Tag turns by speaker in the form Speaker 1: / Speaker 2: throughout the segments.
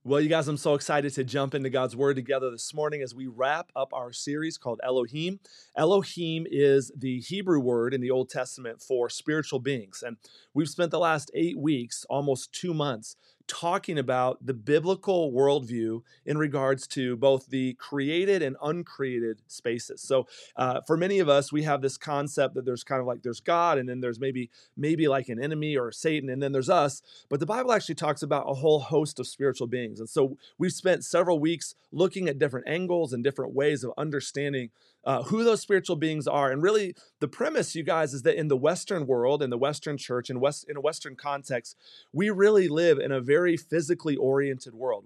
Speaker 1: Well, you guys, I'm so excited to jump into God's Word together this morning as we wrap up our series called Elohim. Elohim is the Hebrew word in the Old Testament for spiritual beings. And we've spent the last 8 weeks, almost 2 months, talking about the biblical worldview in regards to both the created and uncreated spaces. So, for many of us, we have this concept that there's kind of like there's God, and then there's maybe like an enemy or Satan, and then there's us. But the Bible actually talks about a whole host of spiritual beings. And so we've spent several weeks looking at different angles and different ways of understanding who those spiritual beings are. And really, the premise, you guys, is that in the Western world, in the Western church, in a Western context, we really live in a very physically oriented world.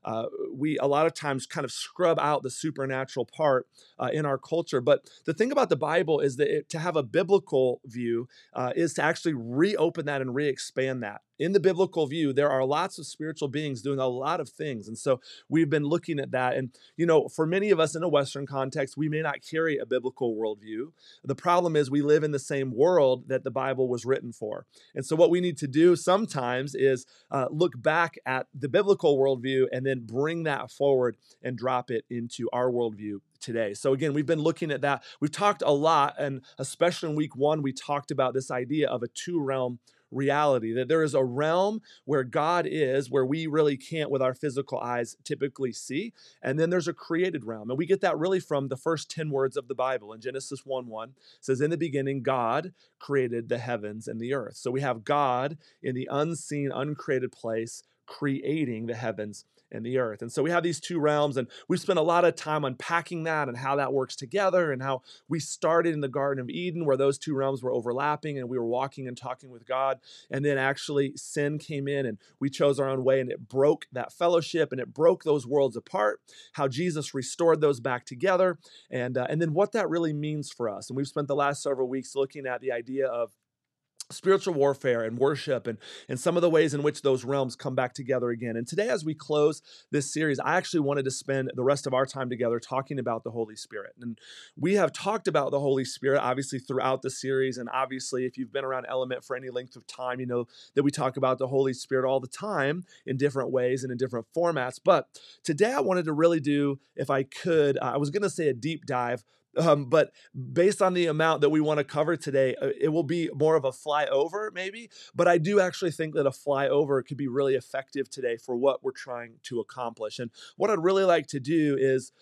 Speaker 1: We a lot of times kind of scrub out the supernatural part in our culture. But the thing about the Bible is that to have a biblical view is to actually reopen that and re-expand that. In the biblical view, there are lots of spiritual beings doing a lot of things. And so we've been looking at that. And, for many of us in a Western context, we may not carry a biblical worldview. The problem is we live in the same world that the Bible was written for. And so what we need to do sometimes is look back at the biblical worldview and then bring that forward and drop it into our worldview today. So again, we've been looking at that. We've talked a lot, and especially in week 1, we talked about this idea of a two-realm reality, that there is a realm where God is, where we really can't with our physical eyes typically see. And then there's a created realm. And we get that really from the first 10 words of the Bible. In Genesis 1:1 says, in the beginning, God created the heavens and the earth. So we have God in the unseen, uncreated place, creating the heavens and the earth. And so we have these two realms, and we've spent a lot of time unpacking that and how that works together, and how we started in the Garden of Eden where those two realms were overlapping and we were walking and talking with God. And then actually sin came in and we chose our own way, and it broke that fellowship and it broke those worlds apart, how Jesus restored those back together, and then what that really means for us. And we've spent the last several weeks looking at the idea of spiritual warfare and worship, and some of the ways in which those realms come back together again. And today, as we close this series, I actually wanted to spend the rest of our time together talking about the Holy Spirit. And we have talked about the Holy Spirit, obviously, throughout the series. And obviously, if you've been around Element for any length of time, you know that we talk about the Holy Spirit all the time in different ways and in different formats. But today, I wanted to really do, if I could, I was going to say a deep dive, but based on the amount that we want to cover today, it will be more of a flyover maybe, but I do actually think that a flyover could be really effective today for what we're trying to accomplish. And what I'd really like to do is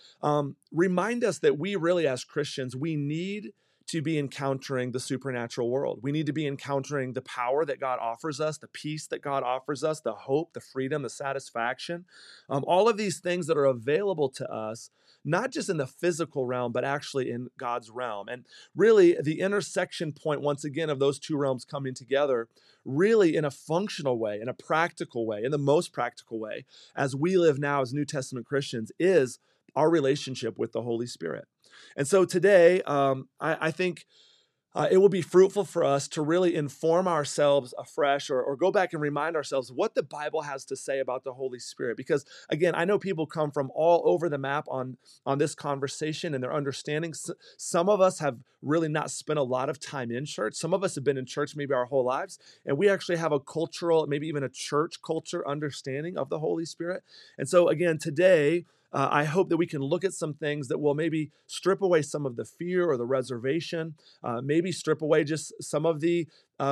Speaker 1: remind us that we really, as Christians, we need to be encountering the supernatural world. We need to be encountering the power that God offers us, the peace that God offers us, the hope, the freedom, the satisfaction, all of these things that are available to us, not just in the physical realm, but actually in God's realm. And really, the intersection point, once again, of those two realms coming together, really in a functional way, in a practical way, in the most practical way, as we live now as New Testament Christians, is our relationship with the Holy Spirit. And so today, I think it will be fruitful for us to really inform ourselves afresh, or go back and remind ourselves what the Bible has to say about the Holy Spirit. Because again, I know people come from all over the map on this conversation and their understanding. Some of us have really not spent a lot of time in church. Some of us have been in church maybe our whole lives, and we actually have a cultural, maybe even a church culture understanding of the Holy Spirit. And so again, today, I hope that we can look at some things that will maybe strip away some of the fear or the reservation, maybe strip away just some of the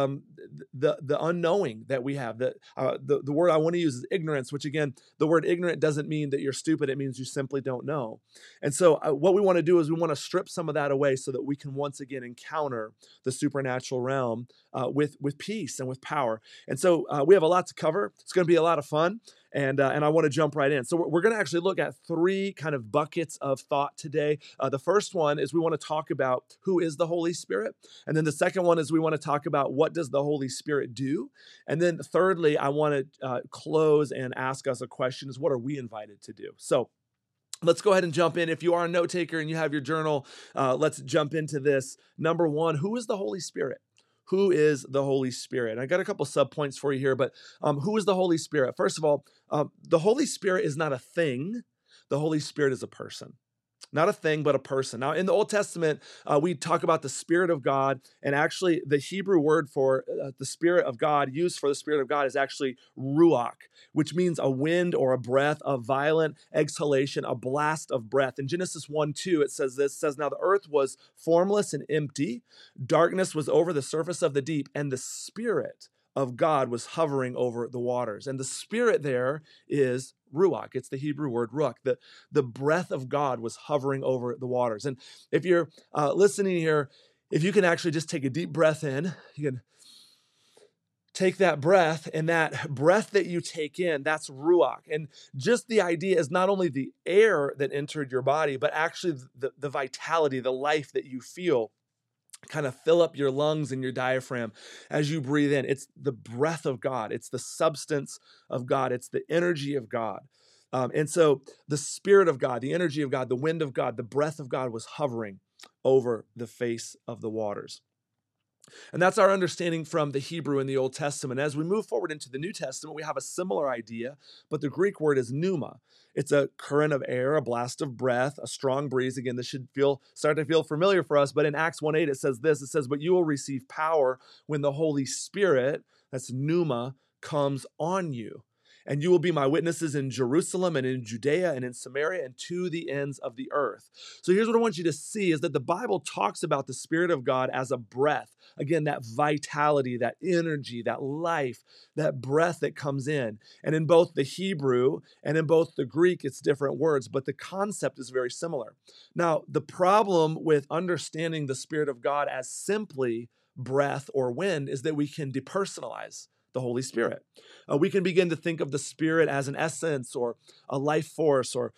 Speaker 1: unknowing that we have. The word I want to use is ignorance, which again, the word ignorant doesn't mean that you're stupid. It means you simply don't know. And so what we want to do is we want to strip some of that away so that we can once again encounter the supernatural realm with peace and with power. And so we have a lot to cover. It's going to be a lot of fun. And I want to jump right in. So we're going to actually look at 3 kind of buckets of thought today. The first one is we want to talk about who is the Holy Spirit. And then the second one is we want to talk about what does the Holy Spirit do. And then thirdly, I want to close and ask us a question is what are we invited to do? So let's go ahead and jump in. If you are a note taker and you have your journal, let's jump into this. Number 1, who is the Holy Spirit? Who is the Holy Spirit? I got a couple subpoints for you here, but who is the Holy Spirit? First of all, the Holy Spirit is not a thing. The Holy Spirit is a person. Not a thing, but a person. Now, in the Old Testament, we talk about the Spirit of God, and actually, the Hebrew word for the Spirit of God, used for the Spirit of God, is actually ruach, which means a wind or a breath, a violent exhalation, a blast of breath. In Genesis 1:2, it says this, it says, "Now the earth was formless and empty, darkness was over the surface of the deep, and the Spirit of God was hovering over the waters." And the Spirit there is ruach. It's the Hebrew word ruach. The breath of God was hovering over the waters. And if you're listening here, if you can actually just take a deep breath in, you can take that breath, and that breath that you take in, that's ruach. And just the idea is not only the air that entered your body, but actually the vitality, the life that you feel kind of fill up your lungs and your diaphragm as you breathe in. It's the breath of God. It's the substance of God. It's the energy of God. And so the Spirit of God, the energy of God, the wind of God, the breath of God was hovering over the face of the waters. And that's our understanding from the Hebrew in the Old Testament. As we move forward into the New Testament, we have a similar idea, but the Greek word is pneuma. It's a current of air, a blast of breath, a strong breeze. Again, this should start to feel familiar for us, but in Acts 1:8 it says this, it says, "But you will receive power when the Holy Spirit," that's pneuma, "comes on you. And you will be my witnesses in Jerusalem and in Judea and in Samaria and to the ends of the earth." So here's what I want you to see is that the Bible talks about the Spirit of God as a breath. Again, that vitality, that energy, that life, that breath that comes in. And in both the Hebrew and in both the Greek, it's different words, but the concept is very similar. Now, the problem with understanding the Spirit of God as simply breath or wind is that we can depersonalize the Holy Spirit. We can begin to think of the Spirit as an essence or a life force or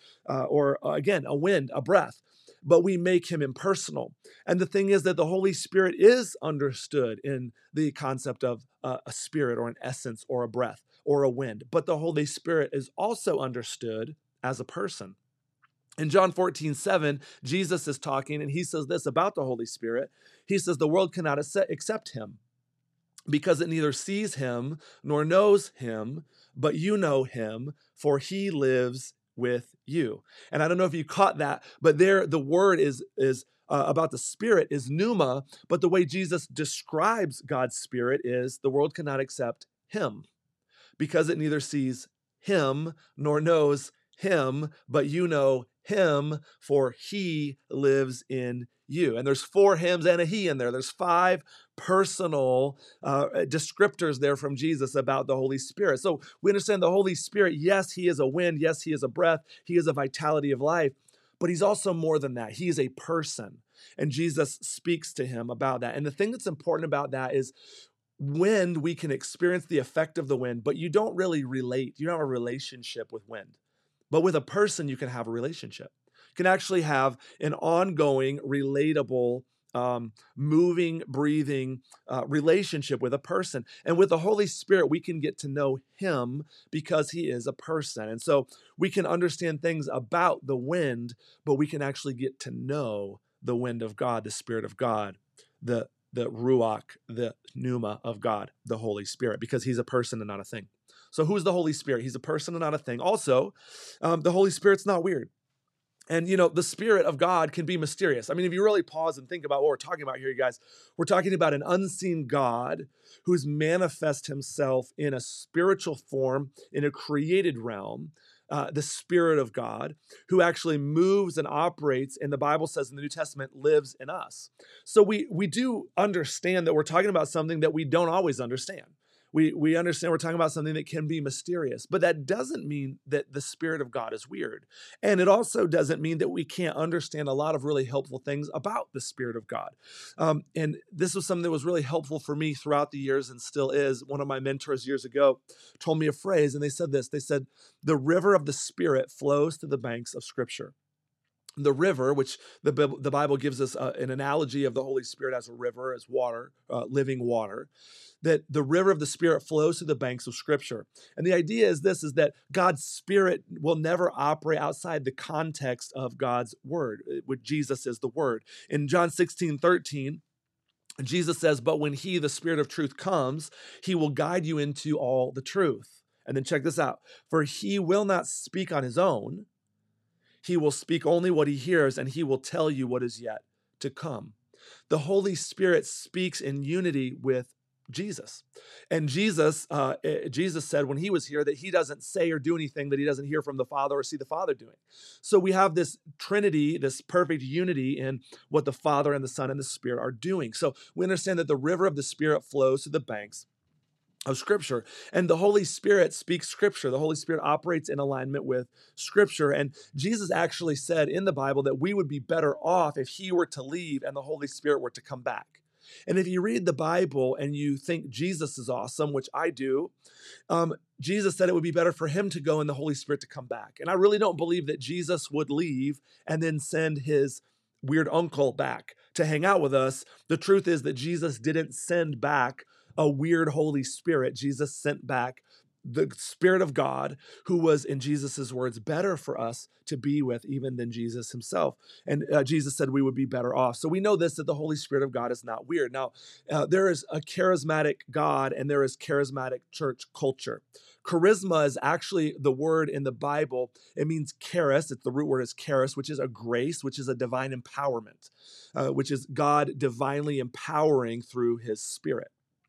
Speaker 1: again, a wind, a breath, but we make him impersonal. And the thing is that the Holy Spirit is understood in the concept of a spirit or an essence or a breath or a wind, but the Holy Spirit is also understood as a person. In John 14:7, Jesus is talking and he says this about the Holy Spirit. He says, "The world cannot accept him, because it neither sees him nor knows him, but you know him, for he lives with you." And I don't know if you caught that, but there the word is about the Spirit is pneuma, but the way Jesus describes God's Spirit is the world cannot accept him because it neither sees him nor knows him, but you know him, for he lives in you. And there's 4 hymns and a he in there. There's 5 personal descriptors there from Jesus about the Holy Spirit. So we understand the Holy Spirit, yes, he is a wind, yes, he is a breath, he is a vitality of life, but he's also more than that. He is a person. And Jesus speaks to him about that. And the thing that's important about that is wind, we can experience the effect of the wind, but you don't really relate. You don't have a relationship with wind. But with a person, you can have a relationship. You can actually have an ongoing, relatable, moving, breathing relationship with a person. And with the Holy Spirit, we can get to know him because he is a person. And so we can understand things about the wind, but we can actually get to know the wind of God, the Spirit of God, the ruach, the pneuma of God, the Holy Spirit, because he's a person and not a thing. So who's the Holy Spirit? He's a person and not a thing. Also, the Holy Spirit's not weird. And, you know, the Spirit of God can be mysterious. I mean, if you really pause and think about what we're talking about here, you guys, we're talking about an unseen God who's manifest himself in a spiritual form in a created realm, the Spirit of God, who actually moves and operates, and the Bible says in the New Testament, lives in us. So we do understand that we're talking about something that we don't always understand. We understand we're talking about something that can be mysterious, but that doesn't mean that the Spirit of God is weird. And it also doesn't mean that we can't understand a lot of really helpful things about the Spirit of God. And this was something that was really helpful for me throughout the years and still is. One of my mentors years ago told me a phrase, and they said this. They said, "The river of the Spirit flows to the banks of Scripture." The river, which the Bible gives us an analogy of the Holy Spirit as a river, as water, living water, that the river of the Spirit flows through the banks of Scripture. And the idea is this, is that God's Spirit will never operate outside the context of God's Word, which Jesus is the Word. In John 16:13, Jesus says, "But when he, the Spirit of truth, comes, he will guide you into all the truth." And then check this out. "For he will not speak on his own. He will speak only what he hears, and he will tell you what is yet to come. The Holy Spirit speaks in unity with Jesus. And Jesus said when he was here that he doesn't say or do anything that he doesn't hear from the Father or see the Father doing. So we have this Trinity, this perfect unity in what the Father and the Son and the Spirit are doing. So we understand that the river of the Spirit flows to the banks of Scripture, and the Holy Spirit speaks Scripture. The Holy Spirit operates in alignment with Scripture. And Jesus actually said in the Bible that we would be better off if he were to leave and the Holy Spirit were to come back. And if you read the Bible and you think Jesus is awesome, which I do, Jesus said it would be better for him to go and the Holy Spirit to come back. And I really don't believe that Jesus would leave and then send his weird uncle back to hang out with us. The truth is that Jesus didn't send back a weird Holy Spirit. Jesus sent back the Spirit of God, who was, in Jesus's words, better for us to be with even than Jesus himself. And Jesus said we would be better off. So we know this, that the Holy Spirit of God is not weird. Now, there is a charismatic God and there is charismatic church culture. Charisma is actually the word in the Bible. It means charis. The root word is charis, which is a grace, which is a divine empowerment, which is God divinely empowering through his Spirit.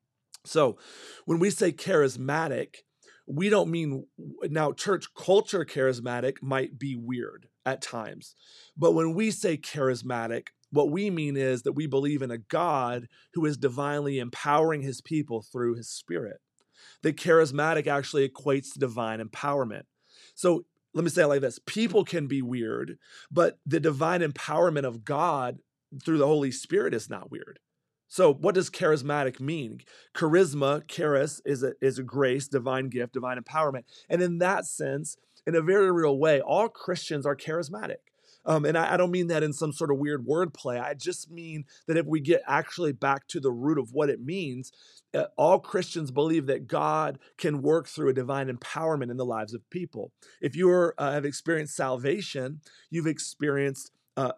Speaker 1: So when we say charismatic, we don't mean, now church culture charismatic might be weird at times. But when we say charismatic, what we mean is that we believe in a God who is divinely empowering his people through his Spirit. The charismatic actually equates to divine empowerment. So let me say it like this. People can be weird, but the divine empowerment of God through the Holy Spirit is not weird. So what does charismatic mean? Charisma, charis, is a grace, divine gift, divine empowerment. And in that sense, in a very real way, all Christians are charismatic. And I don't mean that in some sort of weird wordplay. I just mean that if we get actually back to the root of what it means, all Christians believe that God can work through a divine empowerment in the lives of people. If you have experienced salvation, you've experienced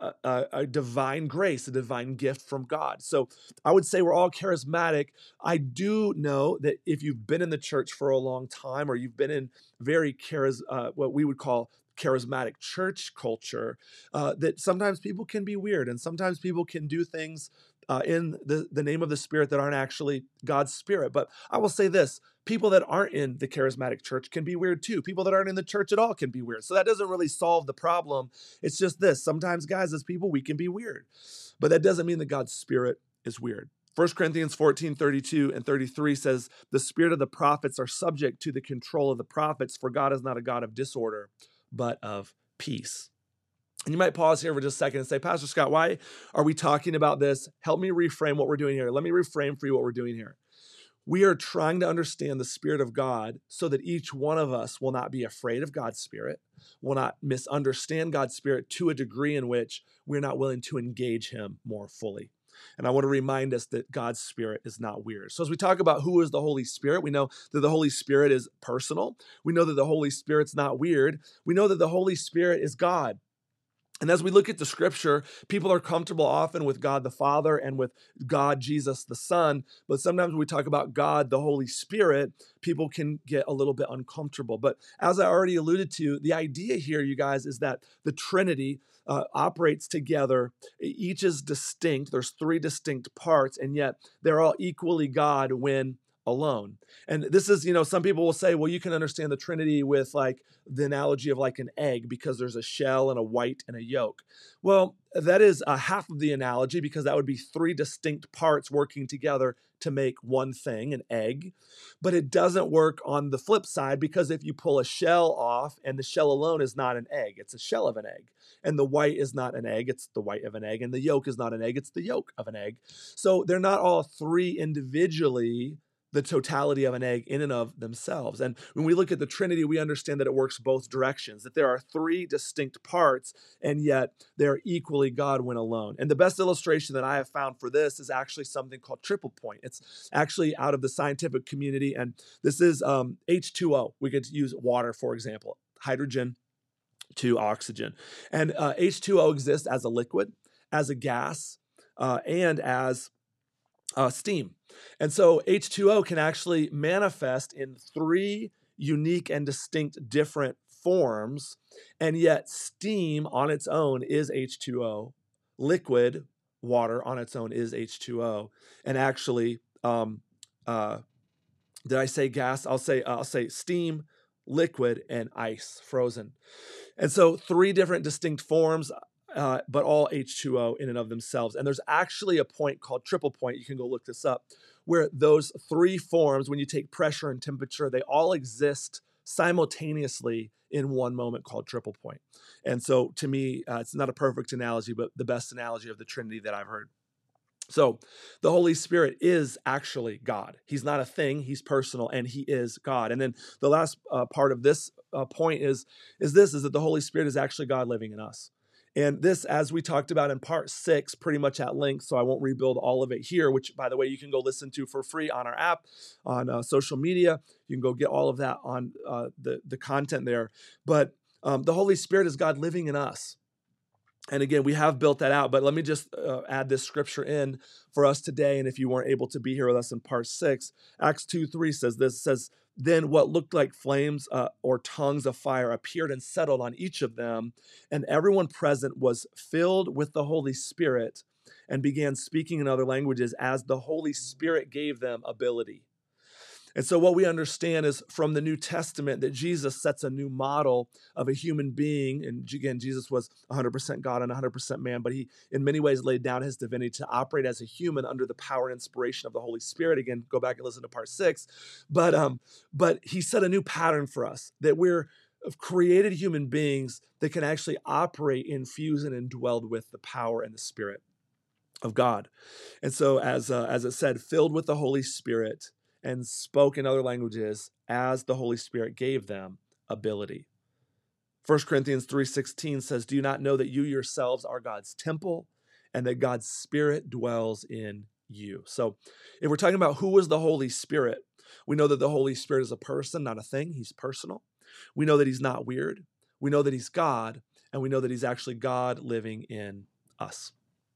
Speaker 1: a divine grace, a divine gift from God. So I would say we're all charismatic. I do know that if you've been in the church for a long time, or you've been in very what we would call charismatic church culture, that sometimes people can be weird and sometimes people can do things in the name of the Spirit that aren't actually God's Spirit. But I will say this, people that aren't in the charismatic church can be weird too. People that aren't in the church at all can be weird. So that doesn't really solve the problem. It's just this, sometimes guys, as people, we can be weird. But that doesn't mean that God's Spirit is weird. 1 Corinthians 14:32 and 33 says, the spirit of the prophets are subject to the control of the prophets, for God is not a God of disorder, but of peace. And you might pause here for just a second and say, Pastor Scott, why are we talking about this? Help me reframe what we're doing here. Let me reframe for you what we're doing here. We are trying to understand the Spirit of God so that each one of us will not be afraid of God's Spirit, will not misunderstand God's Spirit to a degree in which we're not willing to engage him more fully. And I want to remind us that God's Spirit is not weird. So as we talk about who is the Holy Spirit, we know that the Holy Spirit is personal. We know that the Holy Spirit's not weird. We know that the Holy Spirit is God. And as we look at the scripture, people are comfortable often with God the Father and with God, Jesus the Son. But sometimes when we talk about God, the Holy Spirit, people can get a little bit uncomfortable. But as I already alluded to, the idea here, you guys, is that the Trinity operates together. Each is distinct. There's three distinct parts, and yet they're all equally God when alone. And this is, some people will say, well, you can understand the Trinity with like the analogy of like an egg because there's a shell and a white and a yolk. Well, that is a half of the analogy because that would be three distinct parts working together to make one thing, an egg. But it doesn't work on the flip side because if you pull a shell off and the shell alone is not an egg, it's a shell of an egg. And the white is not an egg, it's the white of an egg. And the yolk is not an egg, it's the yolk of an egg. So they're not all three individually the totality of an egg in and of themselves. And when we look at the Trinity, we understand that it works both directions, that there are three distinct parts, and yet they're equally God when alone. And the best illustration that I have found for this is actually something called triple point. It's actually out of the scientific community, and this is H2O. We could use water, for example, hydrogen to oxygen. And H2O exists as a liquid, as a gas, and as steam. And so H2O can actually manifest in three unique and distinct different forms, and yet steam on its own is H2O. Liquid water on its own is H2O. And actually, uh, did I say gas? I'll say steam, liquid, and ice, frozen. And so 3 different distinct forms, but all H2O in and of themselves. And there's actually a point called triple point, you can go look this up, where those 3 forms, when you take pressure and temperature, they all exist simultaneously in one moment called triple point. And so to me, it's not a perfect analogy, but the best analogy of the Trinity that I've heard. So the Holy Spirit is actually God. He's not a thing, he's personal, and he is God. And then the last part of this point is that the Holy Spirit is actually God living in us. And this, as we talked about in part 6, pretty much at length, so I won't rebuild all of it here, which, by the way, you can go listen to for free on our app, on social media. You can go get all of that on the content there. But the Holy Spirit is God living in us. And again, we have built that out, but let me just add this scripture in for us today. And if you weren't able to be here with us in part 6, Acts 2:3 says this, says, then what looked like flames or tongues of fire appeared and settled on each of them. And everyone present was filled with the Holy Spirit and began speaking in other languages as the Holy Spirit gave them ability. And so what we understand is from the New Testament that Jesus sets a new model of a human being. And again, Jesus was 100% God and 100% man, but he in many ways laid down his divinity to operate as a human under the power and inspiration of the Holy Spirit. Again, go back and listen to part 6. But he set a new pattern for us that we're created human beings that can actually operate, infused, and indwelled with the power and the Spirit of God. And so as it said, filled with the Holy Spirit, and spoke in other languages as the Holy Spirit gave them ability. 1 Corinthians 3:16 says, do you not know that you yourselves are God's temple and that God's Spirit dwells in you? So if we're talking about who is the Holy Spirit, we know that the Holy Spirit is a person, not a thing. He's personal. We know that he's not weird. We know that he's God, and we know that he's actually God living in us.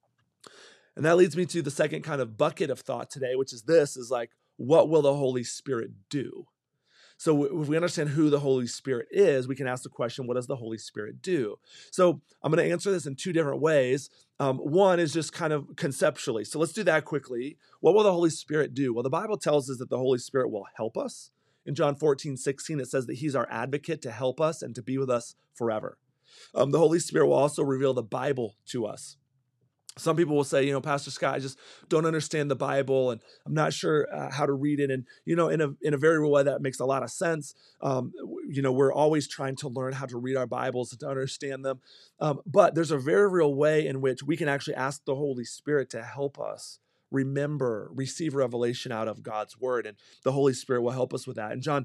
Speaker 1: And that leads me to the second kind of bucket of thought today, which is this, is like, what will the Holy Spirit do? So if we understand who the Holy Spirit is, we can ask the question, what does the Holy Spirit do? So I'm going to answer this in 2 different ways. One is just kind of conceptually. So let's do that quickly. What will the Holy Spirit do? Well, the Bible tells us that the Holy Spirit will help us. In John 14:16, it says that he's our advocate to help us and to be with us forever. The Holy Spirit will also reveal the Bible to us. Some people will say, Pastor Scott, I just don't understand the Bible and I'm not sure how to read it. And, in a very real way, that makes a lot of sense. We're always trying to learn how to read our Bibles and to understand them. But there's a very real way in which we can actually ask the Holy Spirit to help us receive revelation out of God's word. And the Holy Spirit will help us with that. In John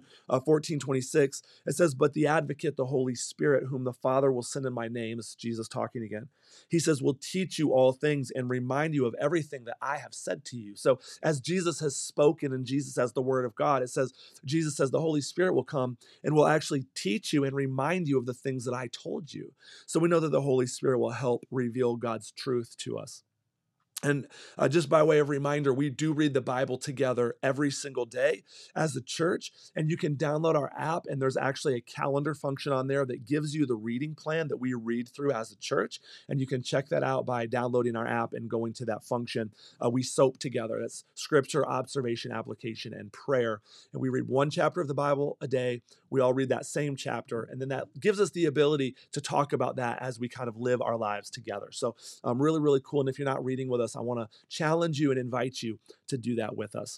Speaker 1: 14:26, it says, but the advocate, the Holy Spirit, whom the Father will send in my name, this is Jesus talking again. He says, will teach you all things and remind you of everything that I have said to you. So as Jesus has spoken and Jesus as the word of God, Jesus says the Holy Spirit will come and will actually teach you and remind you of the things that I told you. So we know that the Holy Spirit will help reveal God's truth to us. And just by way of reminder, we do read the Bible together every single day as a church, and you can download our app, and there's actually a calendar function on there that gives you the reading plan that we read through as a church, and you can check that out by downloading our app and going to that function. We SOAP together. That's scripture, observation, application, and prayer, and we read 1 chapter of the Bible a day. We all read that same chapter, and then that gives us the ability to talk about that as we kind of live our lives together. So really, really cool, and if you're not reading with us, I want to challenge you and invite you to do that with us.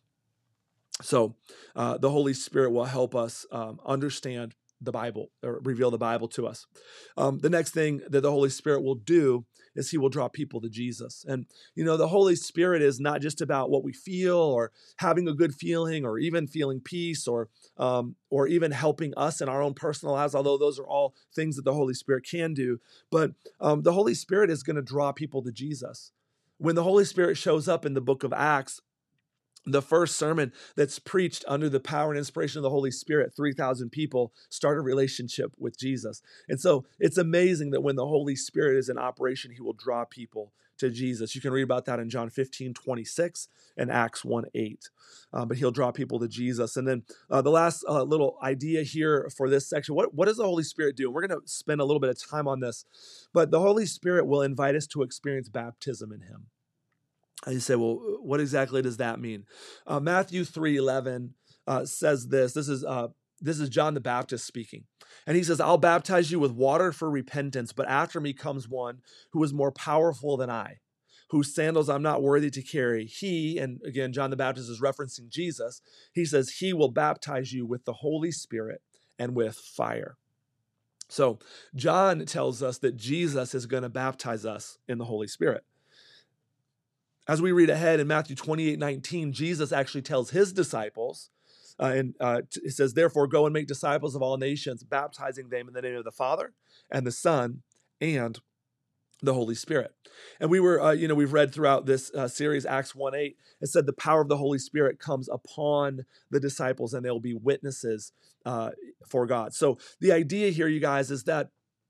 Speaker 1: So the Holy Spirit will help us understand the Bible or reveal the Bible to us. The next thing that the Holy Spirit will do is he will draw people to Jesus. And, the Holy Spirit is not just about what we feel or having a good feeling or even feeling peace or even helping us in our own personal lives, although those are all things that the Holy Spirit can do. But the Holy Spirit is going to draw people to Jesus. When the Holy Spirit shows up in the book of Acts, The first sermon that's preached under the power and inspiration of the Holy Spirit, 3,000 people start a relationship with Jesus. And so it's amazing that when the Holy Spirit is in operation, he will draw people to Jesus. You can read about that in John 15:26 and Acts 1:8. But he'll draw people to Jesus. And then the last little idea here for this section, what does the Holy Spirit do? We're going to spend a little bit of time on this, but the Holy Spirit will invite us to experience baptism in him. And you say, well, what exactly does that mean? Matthew 3:11 says this. This is John the Baptist speaking. And he says, I'll baptize you with water for repentance, but after me comes one who is more powerful than I, whose sandals I'm not worthy to carry. He, and again, John the Baptist is referencing Jesus. He says, he will baptize you with the Holy Spirit and with fire. So John tells us that Jesus is going to baptize us in the Holy Spirit. As we read ahead in Matthew 28:19, Jesus actually tells his disciples, it says, therefore, go and make disciples of all nations, baptizing them in the name of the Father and the Son and the Holy Spirit. And we were, we've read throughout this series, Acts 1:8, it said the power of the Holy Spirit comes upon the disciples and they'll be witnesses for God. So the idea here, you guys, is that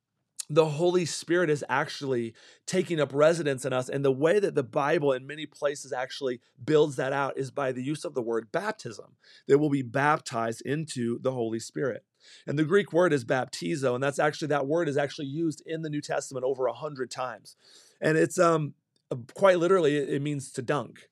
Speaker 1: the Holy Spirit is actually taking up residence in us. And the way that the Bible in many places actually builds that out is by the use of the word baptism. They will be baptized into the Holy Spirit. And the Greek word is baptizo. And that word is actually used in the New Testament over 100 times. And it's quite literally, it means to dunk.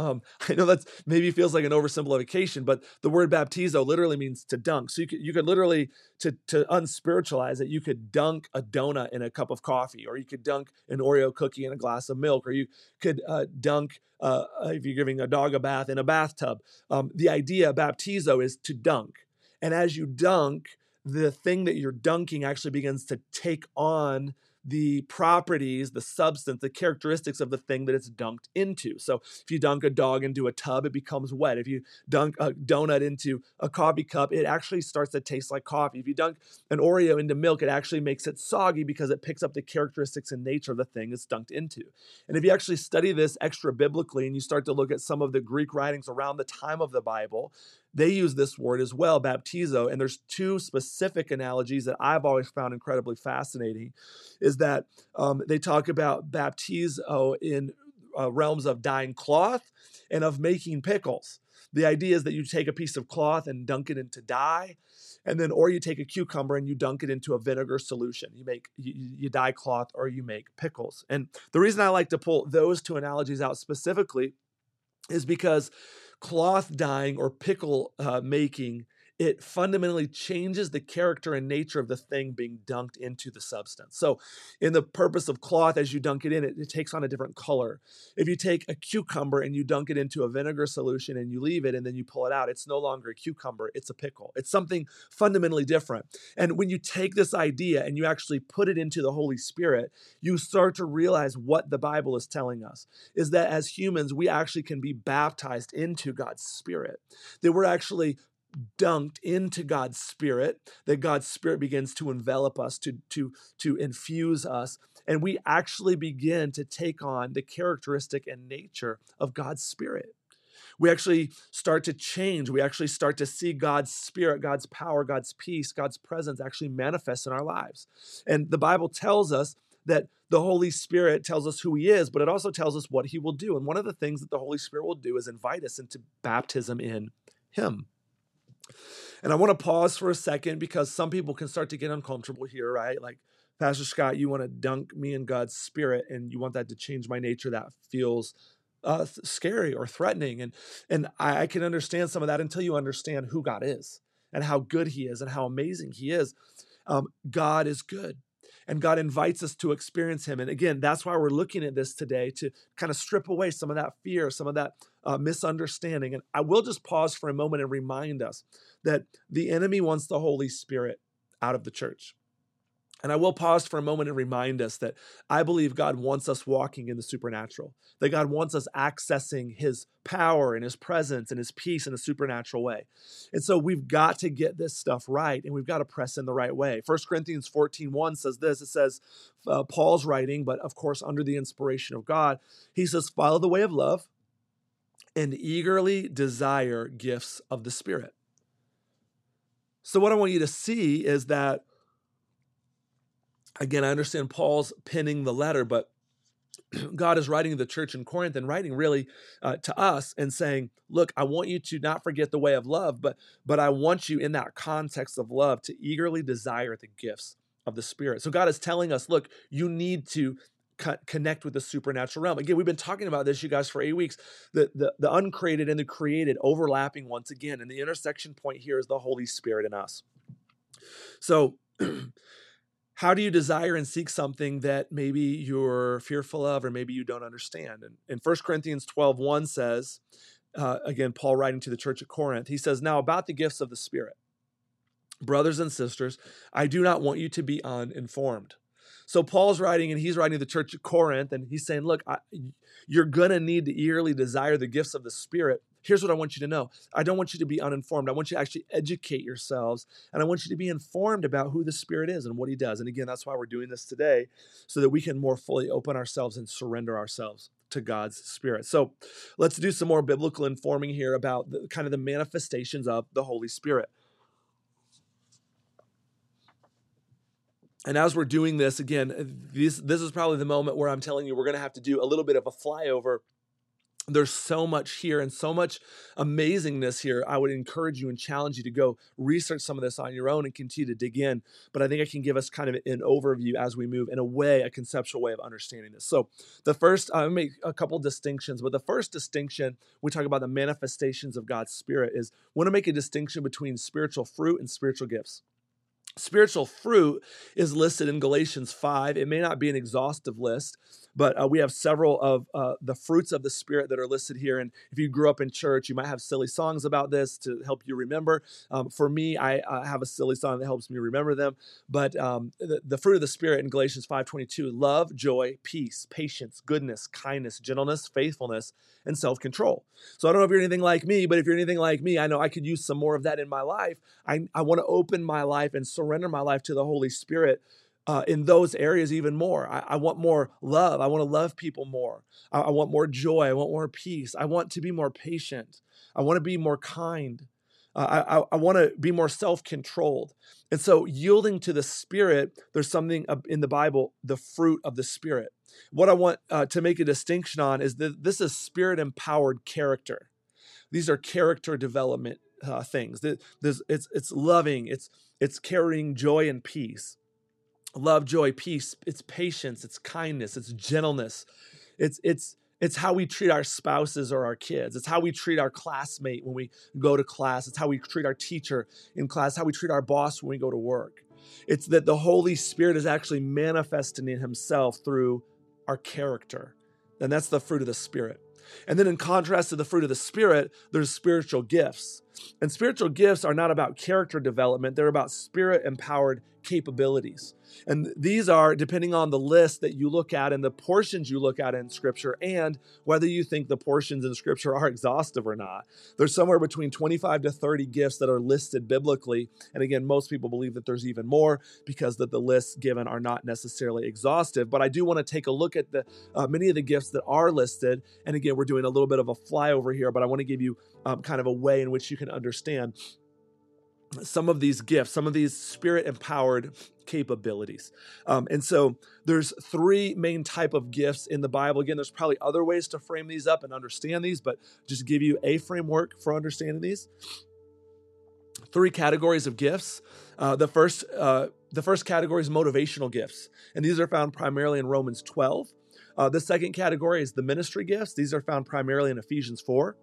Speaker 1: I know that maybe feels like an oversimplification, but the word baptizo literally means to dunk. So you could literally, to unspiritualize it, you could dunk a donut in a cup of coffee, or you could dunk an Oreo cookie in a glass of milk, or you could dunk, if you're giving a dog a bath, in a bathtub. The idea, baptizo, is to dunk. And as you dunk, the thing that you're dunking actually begins to take on the properties, the substance, the characteristics of the thing that it's dunked into. So if you dunk a dog into a tub, it becomes wet. If you dunk a donut into a coffee cup, it actually starts to taste like coffee. If you dunk an Oreo into milk, it actually makes it soggy because it picks up the characteristics and nature of the thing it's dunked into. And if you actually study this extra biblically and you start to look at some of the Greek writings around the time of the Bible, they use this word as well, baptizo. And there's two specific analogies that I've always found incredibly fascinating, is that they talk about baptizo in realms of dyeing cloth and of making pickles. The idea is that you take a piece of cloth and dunk it into dye, and then, or you take a cucumber and you dunk it into a vinegar solution. You dye cloth or you make pickles. And the reason I like to pull those two analogies out specifically is because cloth dyeing or pickle making, it fundamentally changes the character and nature of the thing being dunked into the substance. So in the purpose of cloth, as you dunk it in, it takes on a different color. If you take a cucumber and you dunk it into a vinegar solution and you leave it and then you pull it out, it's no longer a cucumber, it's a pickle. It's something fundamentally different. And when you take this idea and you actually put it into the Holy Spirit, you start to realize what the Bible is telling us, is that as humans, we actually can be baptized into God's Spirit, that we're actually dunked into God's Spirit, that God's Spirit begins to envelop us, to infuse us, and we actually begin to take on the characteristic and nature of God's Spirit. We actually start to change. We actually start to see God's Spirit, God's power, God's peace, God's presence actually manifest in our lives. And the Bible tells us that the Holy Spirit tells us who he is, but it also tells us what he will do. And one of the things that the Holy Spirit will do is invite us into baptism in him. And I want to pause for a second because some people can start to get uncomfortable here, right? Like, Pastor Scott, you want to dunk me in God's Spirit and you want that to change my nature. That feels scary or threatening. And I can understand some of that until you understand who God is and how good he is and how amazing he is. God is good. And God invites us to experience him. And again, that's why we're looking at this today, to kind of strip away some of that fear, some of that misunderstanding. And I will just pause for a moment and remind us that the enemy wants the Holy Spirit out of the church. And I will pause for a moment and remind us that I believe God wants us walking in the supernatural, that God wants us accessing his power and his presence and his peace in a supernatural way. And so we've got to get this stuff right, and we've got to press in the right way. 1 Corinthians 14:1 says this. It says, Paul's writing, but of course under the inspiration of God, he says, follow the way of love and eagerly desire gifts of the Spirit. So what I want you to see is that, again, I understand Paul's penning the letter, but God is writing to the church in Corinth and writing really to us and saying, look, I want you to not forget the way of love, but I want you in that context of love to eagerly desire the gifts of the Spirit. So God is telling us, look, you need to connect with the supernatural realm. Again, we've been talking about this, you guys, for 8 weeks. The uncreated and the created overlapping once again. And the intersection point here is the Holy Spirit in us. So how do you desire and seek something that maybe you're fearful of or maybe you don't understand? And in 1 Corinthians 12:1 says, again, Paul writing to the church at Corinth, he says, now about the gifts of the Spirit, brothers and sisters, I do not want you to be uninformed. So Paul's writing, and he's writing to the church at Corinth, and he's saying, look, you're going to need to eagerly desire the gifts of the Spirit. Here's what I want you to know. I don't want you to be uninformed. I want you to actually educate yourselves, and I want you to be informed about who the Spirit is and what he does. And again, that's why we're doing this today, so that we can more fully open ourselves and surrender ourselves to God's Spirit. So let's do some more biblical informing here about kind of the manifestations of the Holy Spirit. And as we're doing this, again, this is probably the moment where I'm telling you we're going to have to do a little bit of a flyover. There's so much here and so much amazingness here. I would encourage you and challenge you to go research some of this on your own and continue to dig in. But I think I can give us kind of an overview as we move, in a conceptual way of understanding this. So the first, I'll make a couple distinctions, but the first distinction, we talk about the manifestations of God's Spirit, is we want to make a distinction between spiritual fruit and spiritual gifts. Spiritual fruit is listed in Galatians 5. It may not be an exhaustive list, but we have several of the fruits of the Spirit that are listed here. And if you grew up in church, you might have silly songs about this to help you remember. For me, I have a silly song that helps me remember them. But the fruit of the Spirit in Galatians 5:22, love, joy, peace, patience, goodness, kindness, gentleness, faithfulness, and self-control. So I don't know if you're anything like me, but if you're anything like me, I know I could use some more of that in my life. I want to open my life and surrender my life to the Holy Spirit in those areas even more. I want more love. I want to love people more. I want more joy. I want more peace. I want to be more patient. I want to be more kind. I want to be more self-controlled. And so yielding to the Spirit, there's something in the Bible, the fruit of the Spirit. What I want to make a distinction on is that this is Spirit-empowered character. These are character development things. It's loving. It's carrying joy and peace. Love, joy, peace. It's patience. It's kindness. It's gentleness. It's how we treat our spouses or our kids. It's how we treat our classmate when we go to class. It's how we treat our teacher in class, how we treat our boss when we go to work. It's that the Holy Spirit is actually manifesting in himself through our character. And that's the fruit of the Spirit. And then in contrast to the fruit of the Spirit, there's spiritual gifts. And spiritual gifts are not about character development. They're about Spirit-empowered capabilities. And these are, depending on the list that you look at and the portions you look at in Scripture, and whether you think the portions in Scripture are exhaustive or not, there's somewhere between 25 to 30 gifts that are listed biblically. And again, most people believe that there's even more because that the lists given are not necessarily exhaustive. But I do want to take a look at the many of the gifts that are listed. And again, we're doing a little bit of a flyover here, but I want to give you kind of a way in which you can understand some of these gifts, some of these Spirit-empowered capabilities. And so there's three main type of gifts in the Bible. Again, there's probably other ways to frame these up and understand these, but just give you a framework for understanding these. Three categories of gifts. The first category is motivational gifts, and these are found primarily in Romans 12. The second category is the ministry gifts. These are found primarily in Ephesians 4.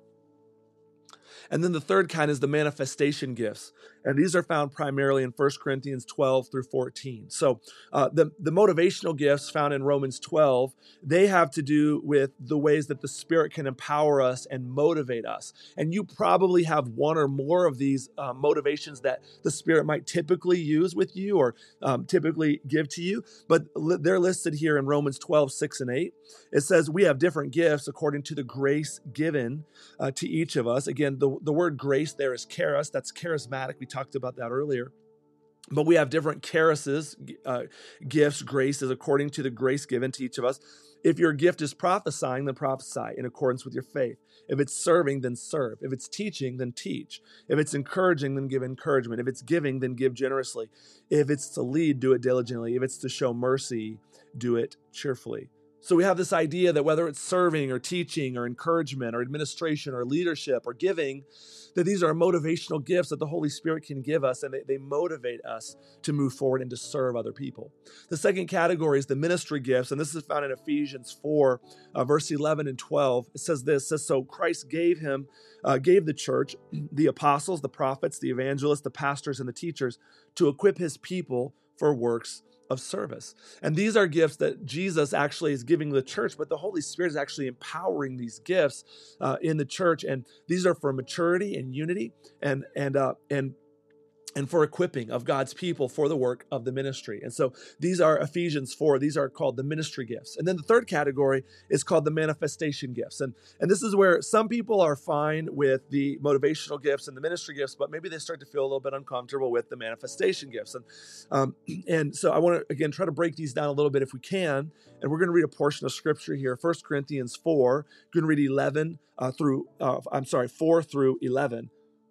Speaker 1: And then the third kind is the manifestation gifts. And these are found primarily in 1 Corinthians 12 through 14. So the motivational gifts found in Romans 12, they have to do with the ways that the Spirit can empower us and motivate us. And you probably have one or more of these motivations that the Spirit might typically use with you or typically give to you. But they're listed here in Romans 12, 6 and 8. It says we have different gifts according to the grace given to each of us. Again, the word grace there is charis. That's charismatic. We talked about that earlier. But we have different charises, gifts, graces, according to the grace given to each of us. If your gift is prophesying, then prophesy in accordance with your faith. If it's serving, then serve. If it's teaching, then teach. If it's encouraging, then give encouragement. If it's giving, then give generously. If it's to lead, do it diligently. If it's to show mercy, do it cheerfully. So we have this idea that whether it's serving or teaching or encouragement or administration or leadership or giving, that these are motivational gifts that the Holy Spirit can give us, and they motivate us to move forward and to serve other people. The second category is the ministry gifts, and this is found in Ephesians 4, verse 11 and 12. It says this, so Christ gave the church, the apostles, the prophets, the evangelists, the pastors, and the teachers to equip his people for works of service. And these are gifts that Jesus actually is giving the church, but the Holy Spirit is actually empowering these gifts in the church. And these are for maturity and unity and for equipping of God's people for the work of the ministry. And so these are Ephesians 4. These are called the ministry gifts. And then the third category is called the manifestation gifts. And this is where some people are fine with the motivational gifts and the ministry gifts, but maybe they start to feel a little bit uncomfortable with the manifestation gifts. And so I want to, again, try to break these down a little bit if we can. And we're going to read a portion of scripture here, 1 Corinthians 4. We're going to read 4 through 11.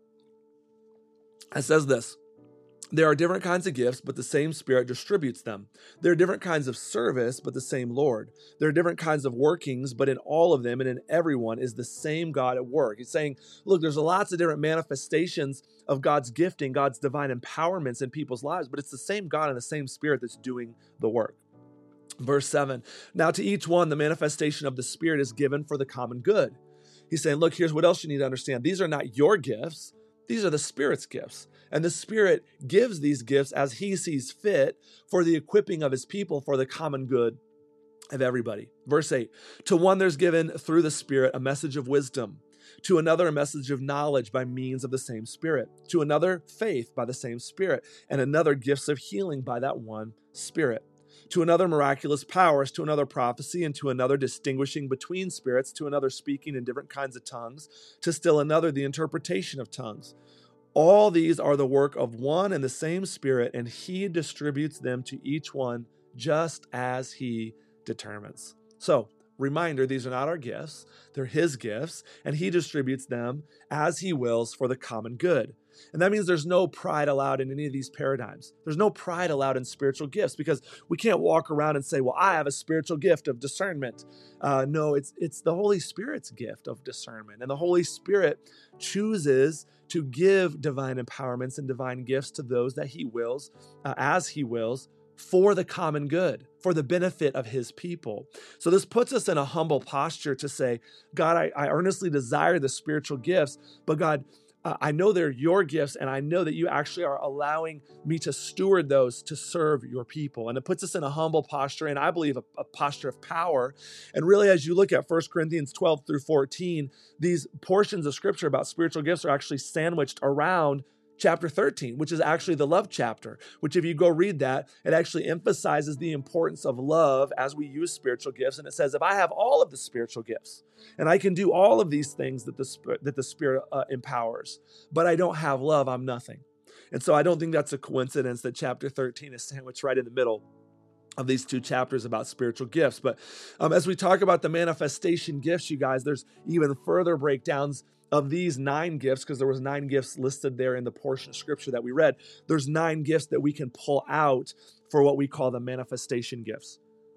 Speaker 1: It says this, there are different kinds of gifts, but the same Spirit distributes them. There are different kinds of service, but the same Lord. There are different kinds of workings, but in all of them and in everyone is the same God at work. He's saying, look, there's lots of different manifestations of God's gifting, God's divine empowerments in people's lives, but it's the same God and the same Spirit that's doing the work. Verse 7, now to each one, the manifestation of the Spirit is given for the common good. He's saying, look, here's what else you need to understand. These are not your gifts. These are the Spirit's gifts. And the Spirit gives these gifts as he sees fit for the equipping of his people for the common good of everybody. Verse 8, to one there's given through the Spirit a message of wisdom, to another a message of knowledge by means of the same Spirit, to another faith by the same Spirit, and another gifts of healing by that one Spirit. To another miraculous powers, to another prophecy, and to another distinguishing between spirits, to another speaking in different kinds of tongues, to still another the interpretation of tongues. All these are the work of one and the same Spirit, and he distributes them to each one just as he determines. So, reminder, these are not our gifts, they're his gifts, and he distributes them as he wills for the common good. And that means there's no pride allowed in any of these paradigms. There's no pride allowed in spiritual gifts because we can't walk around and say, well, I have a spiritual gift of discernment. No, it's the Holy Spirit's gift of discernment. And the Holy Spirit chooses to give divine empowerments and divine gifts to those that he wills, as he wills, for the common good, for the benefit of his people. So this puts us in a humble posture to say, God, I earnestly desire the spiritual gifts, but God, I know they're your gifts, and I know that you actually are allowing me to steward those to serve your people. And it puts us in a humble posture, and I believe a posture of power. And really, as you look at 1 Corinthians 12 through 14, these portions of scripture about spiritual gifts are actually sandwiched around chapter 13, which is actually the love chapter, which if you go read that, it actually emphasizes the importance of love as we use spiritual gifts. And it says, if I have all of the spiritual gifts and I can do all of these things that the Spirit empowers, but I don't have love, I'm nothing. And so I don't think that's a coincidence that chapter 13 is sandwiched right in the middle of these two chapters about spiritual gifts. But as we talk about the manifestation gifts, you guys, there's even further breakdowns of these 9 gifts, because there was 9 gifts listed there in the portion of scripture that we read. There's 9 gifts that we can pull out for what we call the manifestation gifts.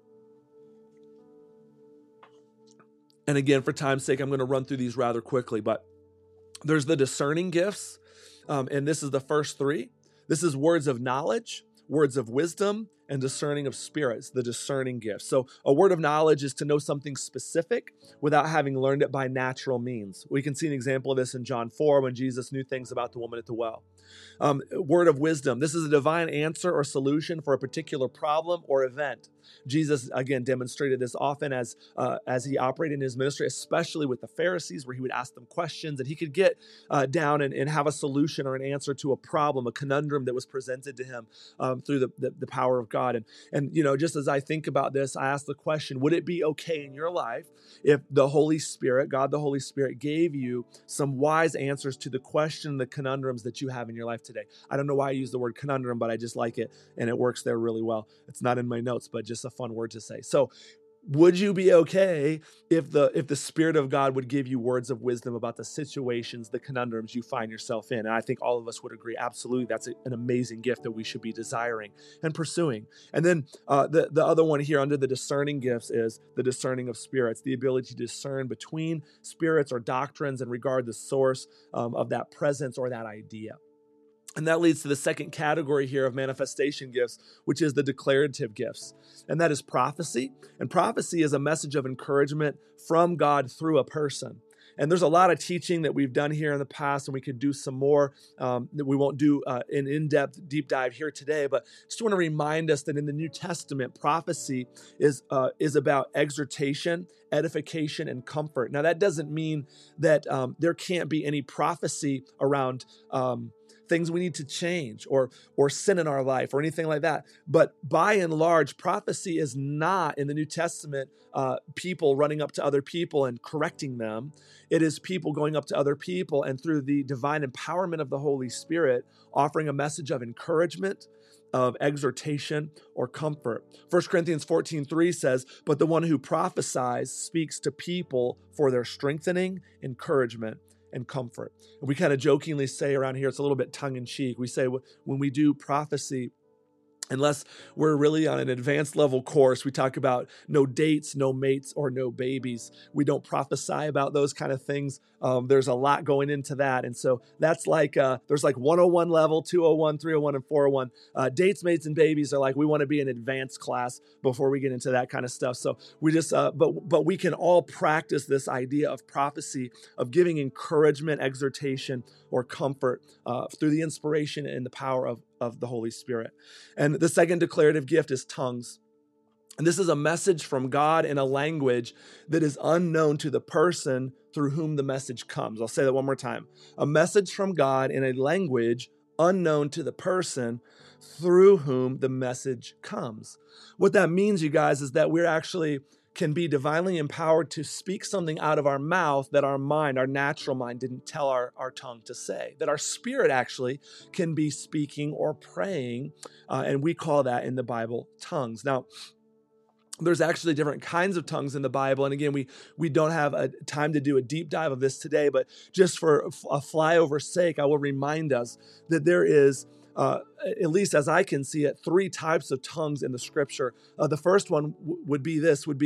Speaker 1: And again, for time's sake, I'm going to run through these rather quickly, but there's the discerning gifts, and this is the first 3. This is words of knowledge, words of wisdom, and discerning of spirits, the discerning gifts. So a word of knowledge is to know something specific without having learned it by natural means. We can see an example of this in John 4 when Jesus knew things about the woman at the well. Word of wisdom. This is a divine answer or solution for a particular problem or event. Jesus, again, demonstrated this often as he operated in his ministry, especially with the Pharisees, where he would ask them questions and he could get down and have a solution or an answer to a problem, a conundrum that was presented to him through the power of God. And you know, just as I think about this, I ask the question, would it be okay in your life if the Holy Spirit, God the Holy Spirit, gave you some wise answers to the question, the conundrums that you have in your life today? I don't know why I use the word conundrum, but I just like it, and it works there really well. It's not in my notes, but just a fun word to say. So would you be okay if the Spirit of God would give you words of wisdom about the situations, the conundrums you find yourself in? And I think all of us would agree, absolutely, that's an amazing gift that we should be desiring and pursuing. And then the other one here under the discerning gifts is the discerning of spirits, the ability to discern between spirits or doctrines and regard the source of that presence or that idea. And that leads to the second category here of manifestation gifts, which is the declarative gifts. And that is prophecy. And prophecy is a message of encouragement from God through a person. And there's a lot of teaching that we've done here in the past, and we could do some more that we won't do an in-depth deep dive here today. But just want to remind us that in the New Testament, prophecy is about exhortation, edification, and comfort. Now, that doesn't mean that there can't be any prophecy around things we need to change or sin in our life or anything like that. But by and large, prophecy is not in the New Testament people running up to other people and correcting them. It is people going up to other people and through the divine empowerment of the Holy Spirit, offering a message of encouragement, of exhortation, or comfort. 1 Corinthians 14:3 says, "But the one who prophesies speaks to people for their strengthening, encouragement, and comfort." And we kind of jokingly say around here, it's a little bit tongue-in-cheek. We say when we do prophecy, unless we're really on an advanced level course, we talk about no dates, no mates, or no babies. We don't prophesy about those kind of things. There's a lot going into that. And so that's like, there's like 101 level, 201, 301, and 401. Dates, mates, and babies are like, we want to be an advanced class before we get into that kind of stuff. So we just, but we can all practice this idea of prophecy, of giving encouragement, exhortation, or comfort through the inspiration and the power of the Holy Spirit. And the second declarative gift is tongues. And this is a message from God in a language that is unknown to the person through whom the message comes. I'll say that one more time. A message from God in a language unknown to the person through whom the message comes. What that means, you guys, is that we're actually can be divinely empowered to speak something out of our mouth that our mind, our natural mind, didn't tell our tongue to say. That our spirit actually can be speaking or praying, and we call that in the Bible tongues. Now, there's actually different kinds of tongues in the Bible. And again, we don't have a time to do a deep dive of this today, but just for a flyover sake, I will remind us that there is, at least as I can see it, 3 types of tongues in the scripture. The first one would be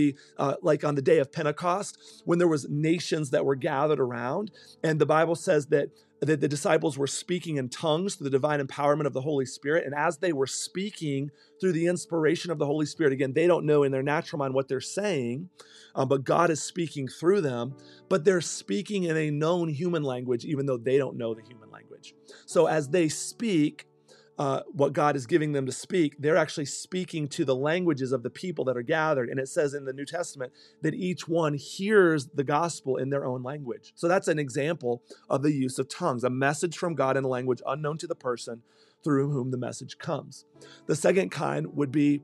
Speaker 1: like on the day of Pentecost, when there was nations that were gathered around. And the Bible says that the disciples were speaking in tongues through the divine empowerment of the Holy Spirit. And as they were speaking through the inspiration of the Holy Spirit, again, they don't know in their natural mind what they're saying, but God is speaking through them. But they're speaking in a known human language, even though they don't know the human language. So as they speak, what God is giving them to speak, they're actually speaking to the languages of the people that are gathered. And it says in the New Testament that each one hears the gospel in their own language. So that's an example of the use of tongues, a message from God in a language unknown to the person through whom the message comes. The second kind would be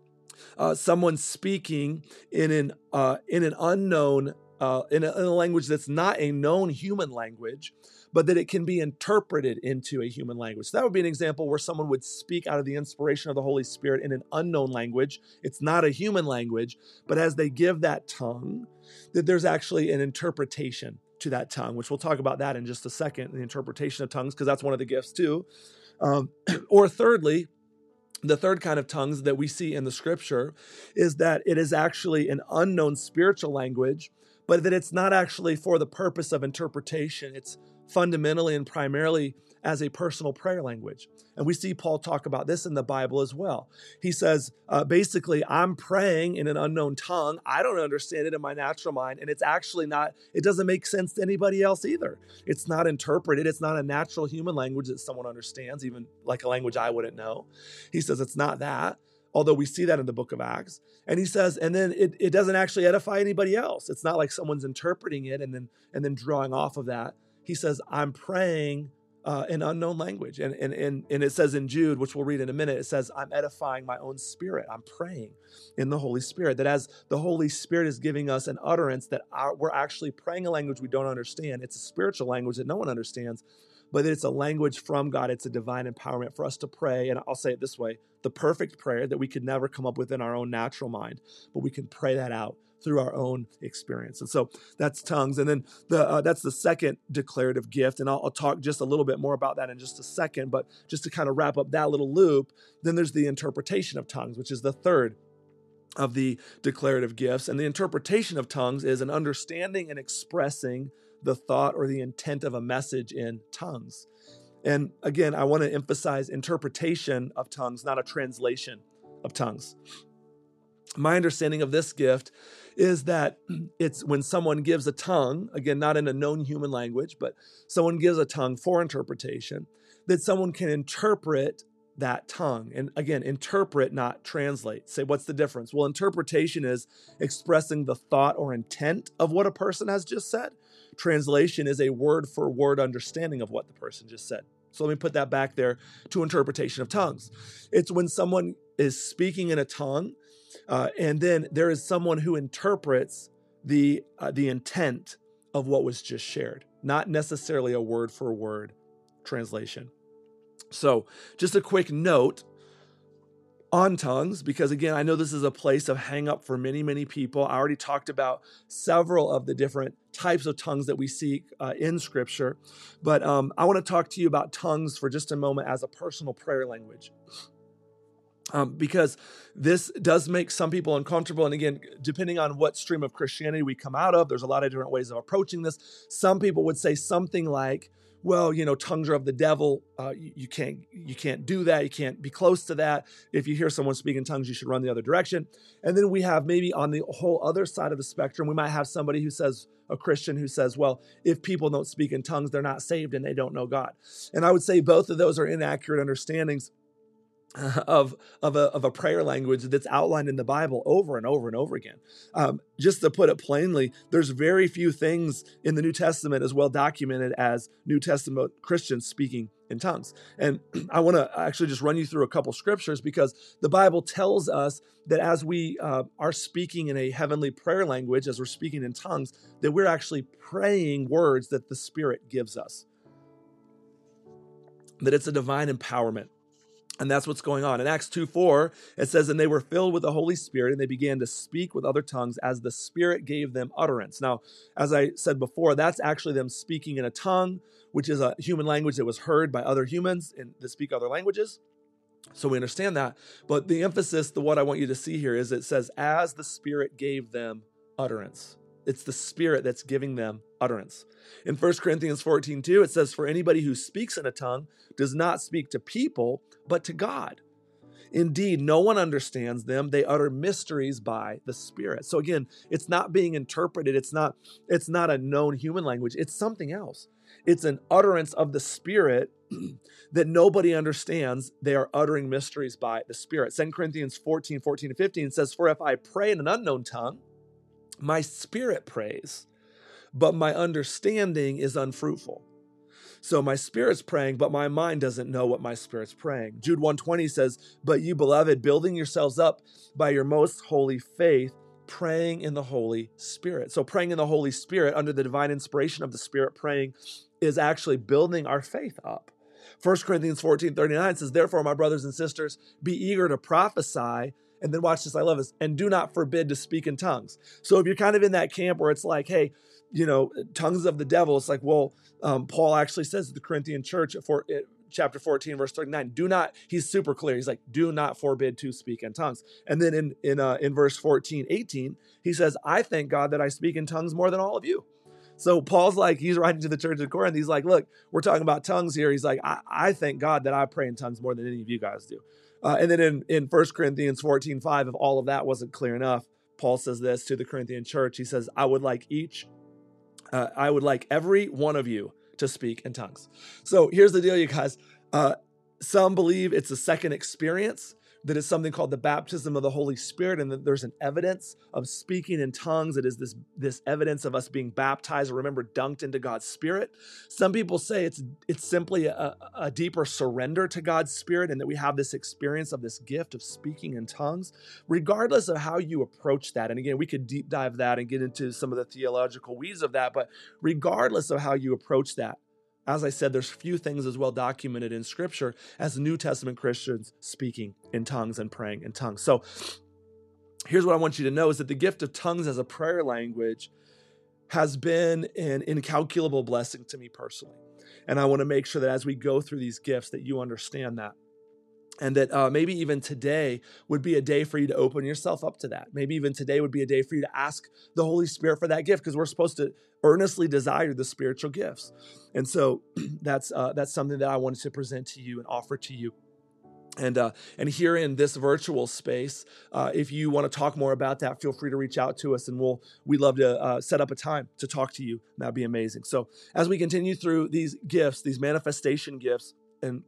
Speaker 1: someone speaking in an unknown, in a language that's not a known human language, but that it can be interpreted into a human language. So that would be an example where someone would speak out of the inspiration of the Holy Spirit in an unknown language. It's not a human language, but as they give that tongue, that there's actually an interpretation to that tongue, which we'll talk about that in just a second, the interpretation of tongues, because that's one of the gifts too. Or thirdly, the third kind of tongues that we see in the scripture is that it is actually an unknown spiritual language, but that it's not actually for the purpose of interpretation. It's fundamentally and primarily as a personal prayer language. And we see Paul talk about this in the Bible as well. He says, basically, I'm praying in an unknown tongue. I don't understand it in my natural mind. And it's actually not, it doesn't make sense to anybody else either. It's not interpreted. It's not a natural human language that someone understands, even like a language I wouldn't know. He says it's not that, although we see that in the book of Acts. And he says, and then it doesn't actually edify anybody else. It's not like someone's interpreting it and then drawing off of that. He says, I'm praying in unknown language. And it says in Jude, which we'll read in a minute, it says, I'm edifying my own spirit. I'm praying in the Holy Spirit. That as the Holy Spirit is giving us an utterance that we're actually praying a language we don't understand. It's a spiritual language that no one understands. but it's a language from God. It's a divine empowerment for us to pray. And I'll say it this way, the perfect prayer that we could never come up with in our own natural mind, but we can pray that out through our own experience. And so that's tongues. And then that's the second declarative gift. And I'll talk just a little bit more about that in just a second. But just to kind of wrap up that little loop, then there's the interpretation of tongues, which is the third of the declarative gifts. And the interpretation of tongues is an understanding and expressing the thought or the intent of a message in tongues. And again, I want to emphasize interpretation of tongues, not a translation of tongues. My understanding of this gift is that it's when someone gives a tongue, again, not in a known human language, but someone gives a tongue for interpretation, that someone can interpret that tongue. And again, interpret, not translate. Say, what's the difference? Well, interpretation is expressing the thought or intent of what a person has just said. Translation is a word for word understanding of what the person just said. So let me put that back there to interpretation of tongues. It's when someone is speaking in a tongue, and then there is someone who interprets the intent of what was just shared, not necessarily a word for word translation. So just a quick note on tongues, because again, I know this is a place of hang up for many, many people. I already talked about several of the different types of tongues that we see in Scripture, but I want to talk to you about tongues for just a moment as a personal prayer language. Because this does make some people uncomfortable. And again, depending on what stream of Christianity we come out of, there's a lot of different ways of approaching this. Some people would say something like, well, tongues are of the devil. You can't do that. You can't be close to that. If you hear someone speak in tongues, you should run the other direction. And then we have maybe on the whole other side of the spectrum, we might have somebody who says, a Christian who says, well, if people don't speak in tongues, they're not saved and they don't know God. And I would say both of those are inaccurate understandings of a prayer language that's outlined in the Bible over and over and over again. Just to put it plainly, there's very few things in the New Testament as well documented as New Testament Christians speaking in tongues. And I want to actually just run you through a couple scriptures, because the Bible tells us that as we are speaking in a heavenly prayer language, as we're speaking in tongues, that we're actually praying words that the Spirit gives us. That it's a divine empowerment. And that's what's going on. In Acts 2:4, it says, and they were filled with the Holy Spirit, and they began to speak with other tongues as the Spirit gave them utterance. Now, as I said before, that's actually them speaking in a tongue, which is a human language that was heard by other humans that speak other languages. So we understand that. But the emphasis, what I want you to see here is it says, as the Spirit gave them utterance. It's the Spirit that's giving them utterance. In 1 Corinthians 14:2, it says, for anybody who speaks in a tongue does not speak to people, but to God. Indeed, no one understands them. They utter mysteries by the Spirit. So again, it's not being interpreted. It's not a known human language. It's something else. It's an utterance of the Spirit that nobody understands. They are uttering mysteries by the Spirit. 2 Corinthians 14:14-15 says, for if I pray in an unknown tongue, my spirit prays, but my understanding is unfruitful. So my spirit's praying, but my mind doesn't know what my spirit's praying. Jude 1:20 says, but you, beloved, building yourselves up by your most holy faith, praying in the Holy Spirit. So praying in the Holy Spirit under the divine inspiration of the Spirit, praying is actually building our faith up. 1 Corinthians 14:39 says, therefore, my brothers and sisters, be eager to prophesy. And then watch this, I love this, and do not forbid to speak in tongues. So if you're kind of in that camp where it's like, hey, tongues of the devil, it's like, well, Paul actually says to the Corinthian church chapter 14, verse 39, he's super clear. He's like, do not forbid to speak in tongues. And then in verse 14-18, he says, I thank God that I speak in tongues more than all of you. So Paul's like, he's writing to the church of Corinth. He's like, look, we're talking about tongues here. He's like, I thank God that I pray in tongues more than any of you guys do. And then in 1 Corinthians 14:5, if all of that wasn't clear enough, Paul says this to the Corinthian church. He says, I would like every one of you to speak in tongues. So here's the deal, you guys. Some believe it's a second experience, that is something called the baptism of the Holy Spirit, and that there's an evidence of speaking in tongues. It is this evidence of us being baptized, or remember, dunked into God's Spirit. Some people say it's simply a deeper surrender to God's Spirit, and that we have this experience of this gift of speaking in tongues. Regardless of how you approach that, and again, we could deep dive that and get into some of the theological weeds of that, but regardless of how you approach that, As I said, there's few things as well documented in Scripture as New Testament Christians speaking in tongues and praying in tongues. So here's what I want you to know is that the gift of tongues as a prayer language has been an incalculable blessing to me personally. And I want to make sure that as we go through these gifts that you understand that. And that maybe even today would be a day for you to open yourself up to that. Maybe even today would be a day for you to ask the Holy Spirit for that gift, because we're supposed to earnestly desire the spiritual gifts. And so that's something that I wanted to present to you and offer to you. And here in this virtual space, if you want to talk more about that, feel free to reach out to us, and we'd love to set up a time to talk to you. That'd be amazing. So as we continue through these gifts, these manifestation gifts, and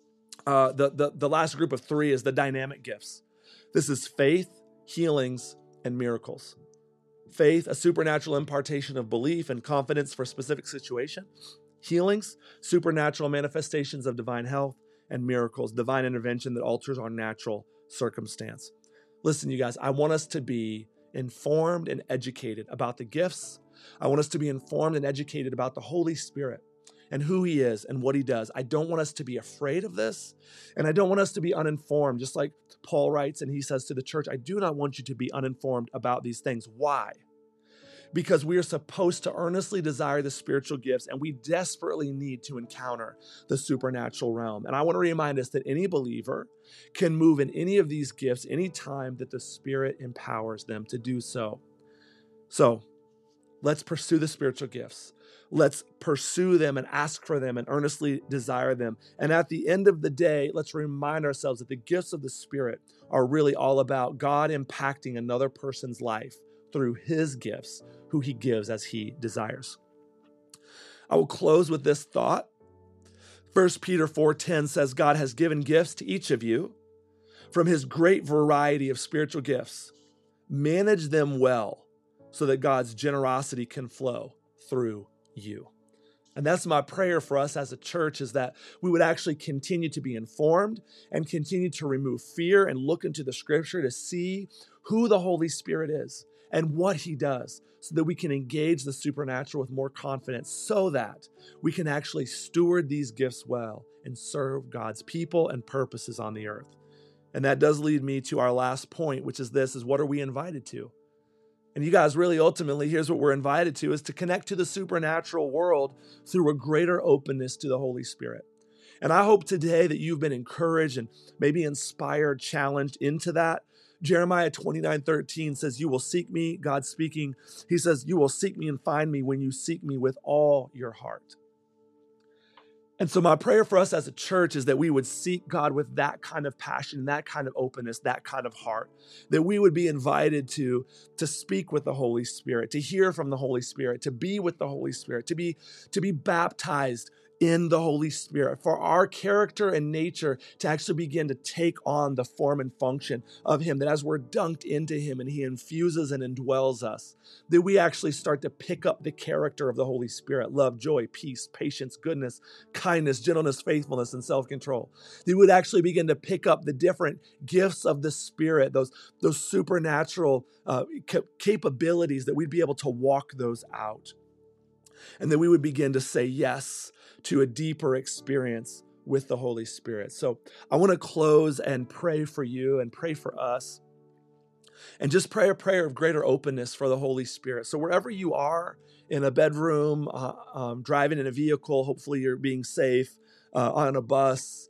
Speaker 1: the last group of three is the dynamic gifts. This is faith, healings, and miracles. Faith, a supernatural impartation of belief and confidence for a specific situation. Healings, supernatural manifestations of divine health. And miracles, divine intervention that alters our natural circumstance. Listen, you guys, I want us to be informed and educated about the gifts. I want us to be informed and educated about the Holy Spirit and who he is and what he does. I don't want us to be afraid of this, and I don't want us to be uninformed, just like Paul writes and he says to the church, I do not want you to be uninformed about these things. Why? Because we are supposed to earnestly desire the spiritual gifts, and we desperately need to encounter the supernatural realm. And I want to remind us that any believer can move in any of these gifts anytime that the Spirit empowers them to do so. So let's pursue the spiritual gifts. Let's pursue them and ask for them and earnestly desire them. And at the end of the day, let's remind ourselves that the gifts of the Spirit are really all about God impacting another person's life through his gifts, who he gives as he desires. I will close with this thought. 1 Peter 4:10 says, God has given gifts to each of you from his great variety of spiritual gifts. Manage them well so that God's generosity can flow through you. And that's my prayer for us as a church, is that we would actually continue to be informed and continue to remove fear and look into the Scripture to see who the Holy Spirit is and what he does, so that we can engage the supernatural with more confidence, so that we can actually steward these gifts well and serve God's people and purposes on the earth. And that does lead me to our last point, which is this, is what are we invited to? And you guys, really ultimately, here's what we're invited to, is to connect to the supernatural world through a greater openness to the Holy Spirit. And I hope today that you've been encouraged and maybe inspired, challenged into that. Jeremiah 29:13 says, you will seek me, God speaking. He says, you will seek me and find me when you seek me with all your heart. And so my prayer for us as a church is that we would seek God with that kind of passion, that kind of openness, that kind of heart, that we would be invited to speak with the Holy Spirit, to hear from the Holy Spirit, to be with the Holy Spirit, to be baptized in the Holy Spirit, for our character and nature to actually begin to take on the form and function of him, that as we're dunked into him and he infuses and indwells us, that we actually start to pick up the character of the Holy Spirit: love, joy, peace, patience, goodness, kindness, gentleness, faithfulness, and self-control. That we would actually begin to pick up the different gifts of the Spirit, those supernatural capabilities, that we'd be able to walk those out. And then we would begin to say yes to a deeper experience with the Holy Spirit. So I want to close and pray for you and pray for us, and just pray a prayer of greater openness for the Holy Spirit. So wherever you are, in a bedroom, driving in a vehicle, hopefully you're being safe, on a bus,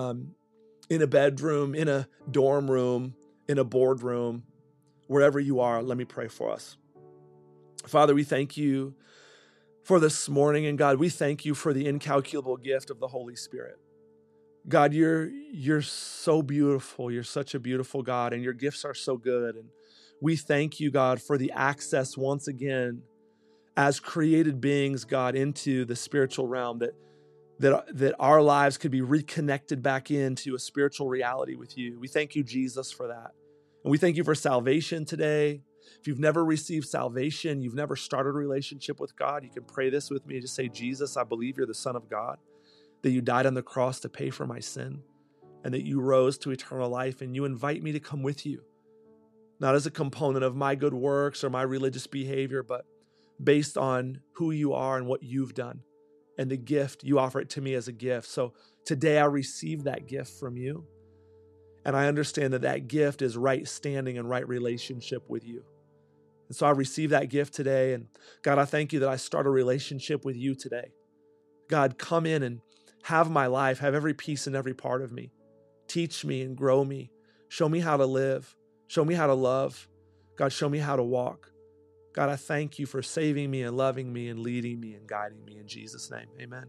Speaker 1: in a bedroom, in a dorm room, in a boardroom, wherever you are, let me pray for us. Father, we thank you for this morning. And God, we thank you for the incalculable gift of the Holy Spirit. God, you're so beautiful. You're such a beautiful God, and your gifts are so good. And we thank you, God, for the access once again as created beings, God, into the spiritual realm, that our lives could be reconnected back into a spiritual reality with you. We thank you, Jesus, for that. And we thank you for salvation today. If you've never received salvation, you've never started a relationship with God, you can pray this with me. Just say, Jesus, I believe you're the Son of God, that you died on the cross to pay for my sin, and that you rose to eternal life, and you invite me to come with you, not as a component of my good works or my religious behavior, but based on who you are and what you've done. And the gift, you offer it to me as a gift. So today I receive that gift from you. And I understand that that gift is right standing and right relationship with you. And so I receive that gift today. And God, I thank you that I start a relationship with you today. God, come in and have my life, have every piece and every part of me. Teach me and grow me. Show me how to live. Show me how to love. God, show me how to walk. God, I thank you for saving me and loving me and leading me and guiding me in Jesus' name. Amen.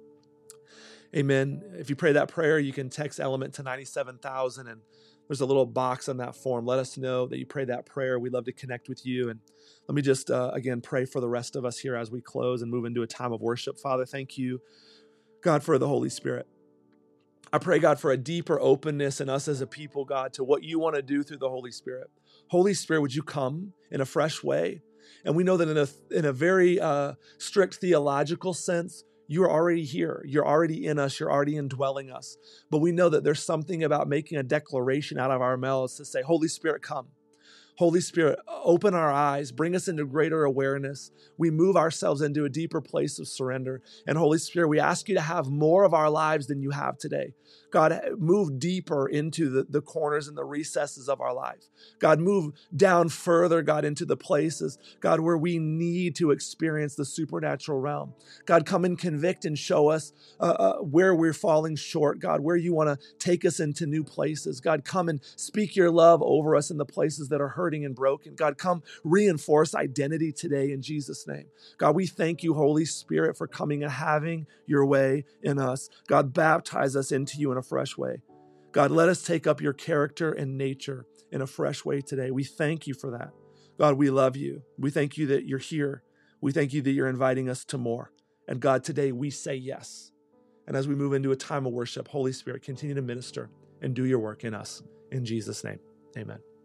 Speaker 1: Amen. If you pray that prayer, you can text Element to 97,000, and there's a little box on that form. Let us know that you prayed that prayer. We'd love to connect with you. And let me just, again, pray for the rest of us here as we close and move into a time of worship. Father, thank you, God, for the Holy Spirit. I pray, God, for a deeper openness in us as a people, God, to what you want to do through the Holy Spirit. Holy Spirit, would you come in a fresh way? And we know that in a very strict theological sense, you're already here. You're already in us. You're already indwelling us. But we know that there's something about making a declaration out of our mouths to say, Holy Spirit, come. Holy Spirit, open our eyes, bring us into greater awareness. We move ourselves into a deeper place of surrender. And Holy Spirit, we ask you to have more of our lives than you have today. God, move deeper into the corners and the recesses of our life. God, move down further, God, into the places, God, where we need to experience the supernatural realm. God, come and convict and show us where we're falling short. God, where you want to take us into new places. God, come and speak your love over us in the places that are hurting and broken. God, come reinforce identity today in Jesus' name. God, we thank you, Holy Spirit, for coming and having your way in us. God, baptize us into you in a fresh way. God, let us take up your character and nature in a fresh way today. We thank you for that. God, we love you. We thank you that you're here. We thank you that you're inviting us to more. And God, today we say yes. And as we move into a time of worship, Holy Spirit, continue to minister and do your work in us. In Jesus' name, amen.